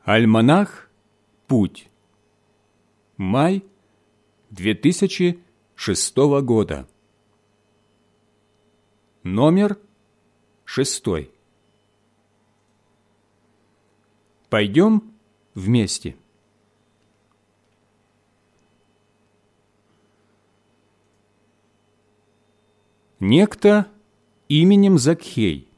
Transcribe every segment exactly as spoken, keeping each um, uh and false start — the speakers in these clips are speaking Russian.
Альманах «Путь». Май две тысячи шестого года. Номер шестой. Пойдем вместе. Некто именем Закхей.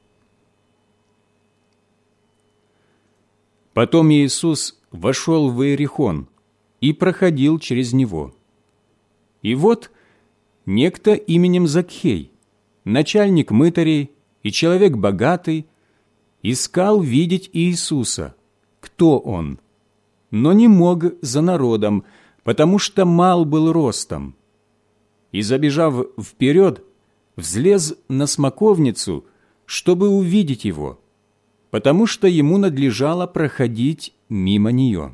Потом Иисус вошел в Иерихон и проходил через него. И вот некто именем Закхей, начальник мытарей и человек богатый, искал видеть Иисуса, кто он, но не мог за народом, потому что мал был ростом. И, забежав вперед, взлез на смоковницу, чтобы увидеть его, потому что ему надлежало проходить мимо нее.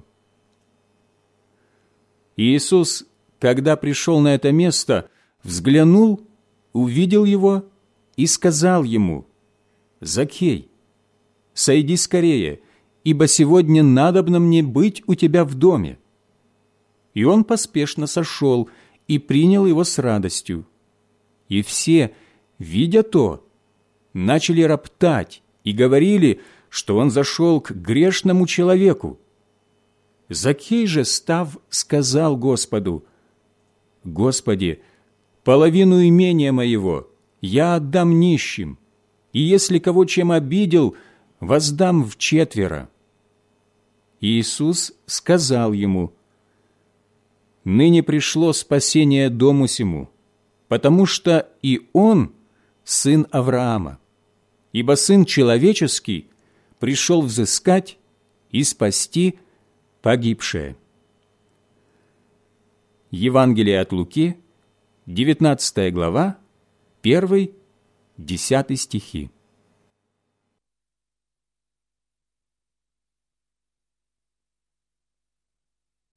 Иисус, когда пришел на это место, взглянул, увидел его и сказал ему: «Закхей, сойди скорее, ибо сегодня надобно мне быть у тебя в доме». И он поспешно сошел и принял его с радостью. И все, видя то, начали роптать и говорили, что он зашел к грешному человеку. Закхей же, став, сказал Господу: «Господи, половину имения моего я отдам нищим, и если кого чем обидел, воздам вчетверо». Иисус сказал ему: «Ныне пришло спасение дому сему, потому что и он сын Авраама, ибо Сын Человеческий пришел взыскать и спасти погибшее». Евангелие от Луки, девятнадцатая глава, первый, десятый стихи.